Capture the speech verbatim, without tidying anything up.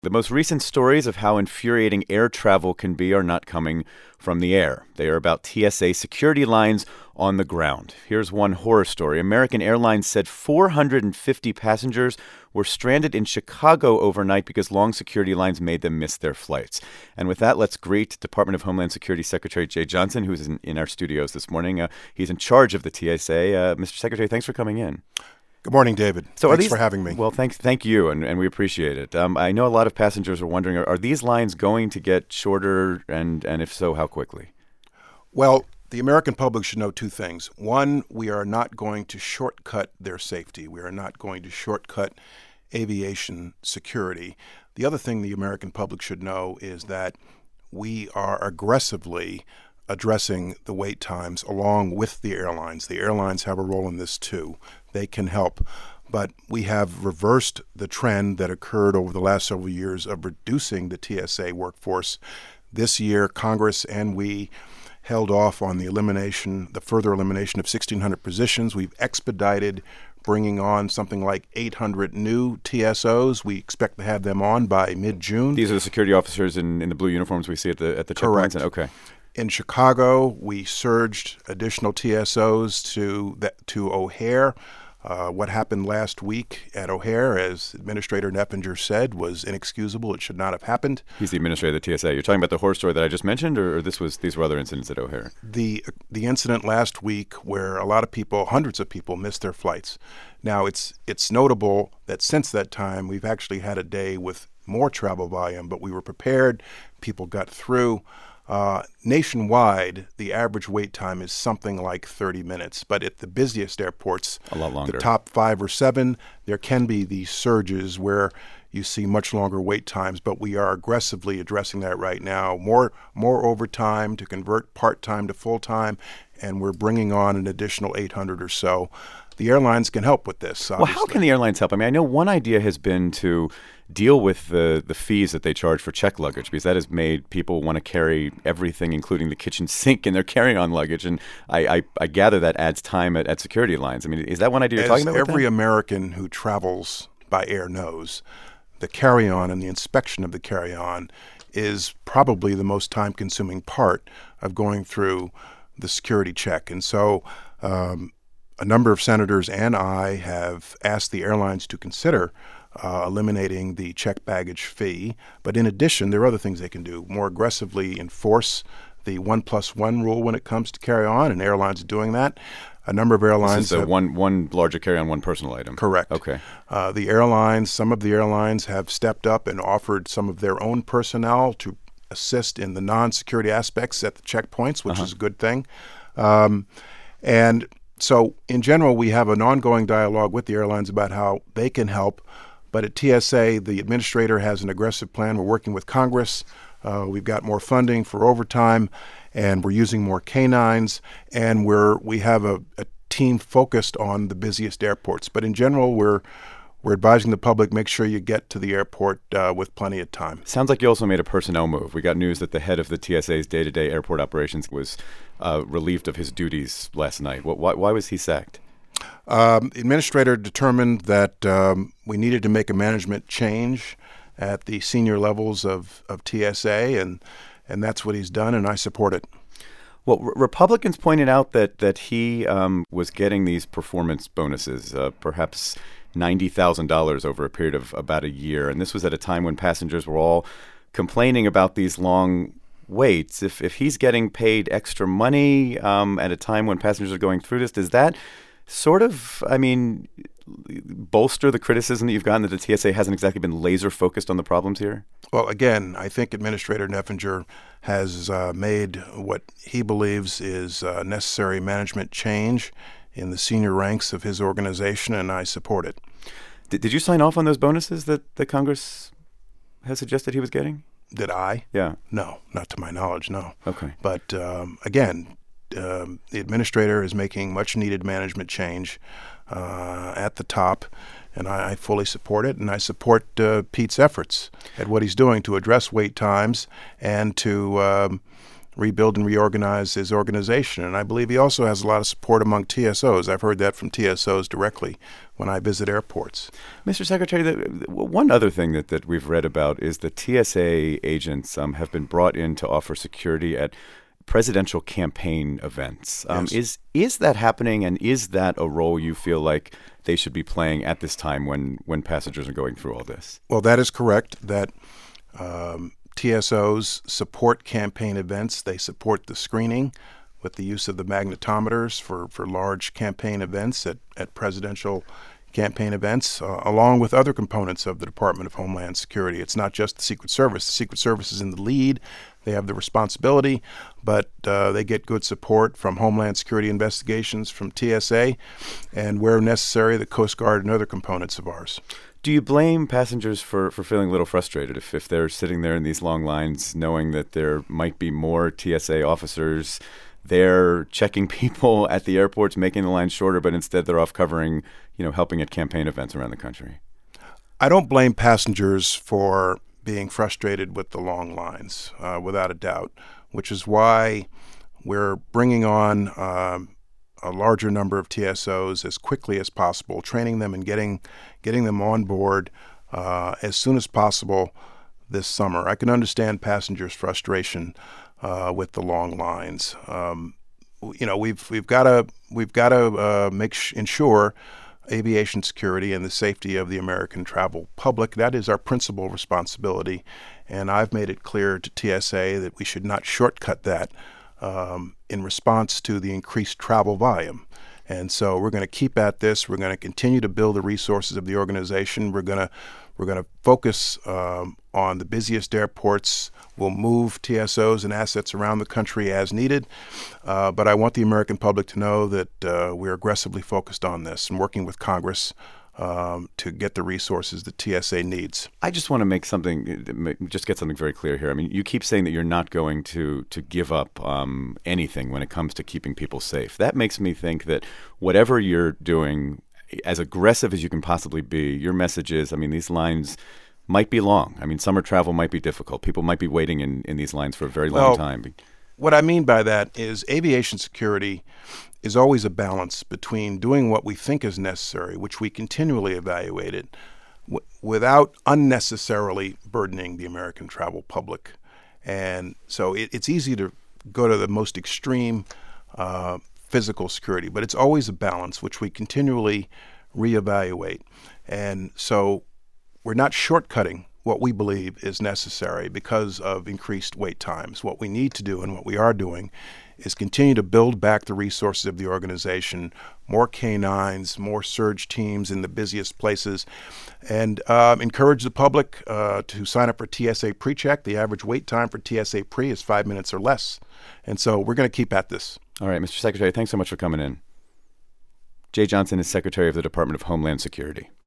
The most recent stories of how infuriating air travel can be are not coming from the air. They are about T S A security lines on the ground. Here's one horror story. American Airlines said four hundred fifty passengers were stranded in Chicago overnight because long security lines made them miss their flights. And with that, let's greet Department of Homeland Security Secretary Jeh Johnson, who's in, in our studios this morning. Uh, he's in charge of the T S A. Uh, Mister Secretary, thanks for coming in. Good morning, David. So Thanks these, for having me. Well, thanks, thank you, and, and we appreciate it. Um, I know a lot of passengers are wondering, are, are these lines going to get shorter, and, and if so, how quickly? Well, the American public should know two things. One, we are not going to shortcut their safety. We are not going to shortcut aviation security. The other thing the American public should know is that we are aggressively addressing the wait times along with the airlines. The airlines have a role in this too. They can help. But we have reversed the trend that occurred over the last several years of reducing the T S A workforce. This year, Congress and we held off on the elimination, the further elimination of sixteen hundred positions. We've expedited bringing on something like eight hundred new T S Os. We expect to have them on by mid-June. These are the security officers in, in the blue uniforms we see at the at the checkpoints? Correct. Okay. In Chicago, we surged additional T S Os to that, to O'Hare. Uh, what happened last week at O'Hare, as Administrator Neffinger said, was inexcusable. It should not have happened. He's the administrator of the T S A. You're talking about the horror story that I just mentioned, or, or this was these were other incidents at O'Hare? The the incident last week where a lot of people, hundreds of people, missed their flights. Now, it's it's notable that since that time, we've actually had a day with more travel volume, but we were prepared. People got through. Uh, nationwide, the average wait time is something like thirty minutes, but at the busiest airports, a lot longer. The top five or seven, there can be these surges where you see much longer wait times, but we are aggressively addressing that right now. More, more overtime to convert part-time to full-time, and we're bringing on an additional eight hundred or so. The airlines can help with this, obviously. Well, how can the airlines help? I mean, I know one idea has been to deal with the, the fees that they charge for checked luggage, because that has made people want to carry everything, including the kitchen sink, in their carry-on luggage. And I, I, I gather that adds time at, at security lines. I mean, is that one idea you're As talking about? Every American who travels by air knows the carry-on and the inspection of the carry-on is probably the most time-consuming part of going through the security check. And so um, a number of senators and I have asked the airlines to consider uh, eliminating the checked baggage fee. But in addition, there are other things they can do. More aggressively enforce the one plus one rule when it comes to carry-on, and airlines are doing that. A number of airlines This is the have, one one larger carry-on, one personal item. Correct. Okay. Uh, the airlines, some of the airlines have stepped up and offered some of their own personnel to assist in the non-security aspects at the checkpoints, which Uh-huh. is a good thing. Um, and so, in general, we have an ongoing dialogue with the airlines about how they can help. But at T S A, the administrator has an aggressive plan. We're working with Congress. Uh, we've got more funding for overtime, and we're using more canines, and we're we have a, a team focused on the busiest airports. But in general, we're we're advising the public, make sure you get to the airport uh, with plenty of time. Sounds like you also made a personnel move. We got news that the head of the T S A's day-to-day airport operations was uh, relieved of his duties last night. What, why, why was he sacked? Um, the administrator determined that um, we needed to make a management change at the senior levels of, of T S A, and and that's what he's done, and I support it. Well, r- Republicans pointed out that that he um, was getting these performance bonuses, uh, perhaps ninety thousand dollars over a period of about a year, and this was at a time when passengers were all complaining about these long waits. If if he's getting paid extra money um, at a time when passengers are going through this, does that sort of, I mean, bolster the criticism that you've gotten that the T S A hasn't exactly been laser focused on the problems here? Well, again, I think Administrator Neffinger has uh, made what he believes is uh, necessary management change in the senior ranks of his organization, and I support it. Did, did you sign off on those bonuses that, that Congress has suggested he was getting? Did I? Yeah. No, not to my knowledge, no. Okay. But um, again, um, the administrator is making much needed management change uh, at the top, and I, I fully support it. And I support uh, Pete's efforts at what he's doing to address wait times and to um, rebuild and reorganize his organization. And I believe he also has a lot of support among T S Os. I've heard that from T S Os directly when I visit airports. Mister Secretary, the, one other thing that, that we've read about is the T S A agents um, have been brought in to offer security at presidential campaign events. Um, Yes. Is is that happening, and is that a role you feel like they should be playing at this time when, when passengers are going through all this? Well, that is correct, that um, T S Os support campaign events. They support the screening with the use of the magnetometers for, for large campaign events at, at presidential campaign events, uh, along with other components of the Department of Homeland Security. It's not just the Secret Service. The Secret Service is in the lead. They have the responsibility, but uh, they get good support from Homeland Security investigations, from T S A, and where necessary, the Coast Guard and other components of ours. Do you blame passengers for, for feeling a little frustrated if, if they're sitting there in these long lines knowing that there might be more T S A officers there checking people at the airports, making the lines shorter, but instead they're off covering, you know, helping at campaign events around the country? I don't blame passengers for being frustrated with the long lines, uh, without a doubt, which is why we're bringing on um, a larger number of T S Os as quickly as possible, training them and getting getting them on board uh, as soon as possible this summer. I can understand passengers' frustration uh, with the long lines. Um, you know, we've we've got to we've got to uh, make sh- ensure aviation security and the safety of the American travel public. That is our principal responsibility, and I've made it clear to T S A that we should not shortcut that um, in response to the increased travel volume. And so we're going to keep at this. We're going to continue to build the resources of the organization. We're going to we're going to focus um, on the busiest airports. We'll move T S Os and assets around the country as needed. Uh, but I want the American public to know that uh, we're aggressively focused on this and working with Congress um, to get the resources that T S A needs. I just want to make something, just get something very clear here. I mean, you keep saying that you're not going to to give up um, anything when it comes to keeping people safe. That makes me think that whatever you're doing, as aggressive as you can possibly be, your message is, I mean, these lines might be long. I mean, summer travel might be difficult. People might be waiting in, in these lines for a very long Well, time. What I mean by that is aviation security is always a balance between doing what we think is necessary, which we continually evaluate it, w- without unnecessarily burdening the American travel public. And so it, it's easy to go to the most extreme uh, physical security, but it's always a balance, which we continually reevaluate. And so we're not shortcutting what we believe is necessary because of increased wait times. What we need to do and what we are doing is continue to build back the resources of the organization, more K nines, more surge teams in the busiest places, and um, encourage the public uh, to sign up for T S A PreCheck. The average wait time for T S A Pre is five minutes or less. And so we're going to keep at this. All right, Mister Secretary, thanks so much for coming in. Jeh Johnson is Secretary of the Department of Homeland Security.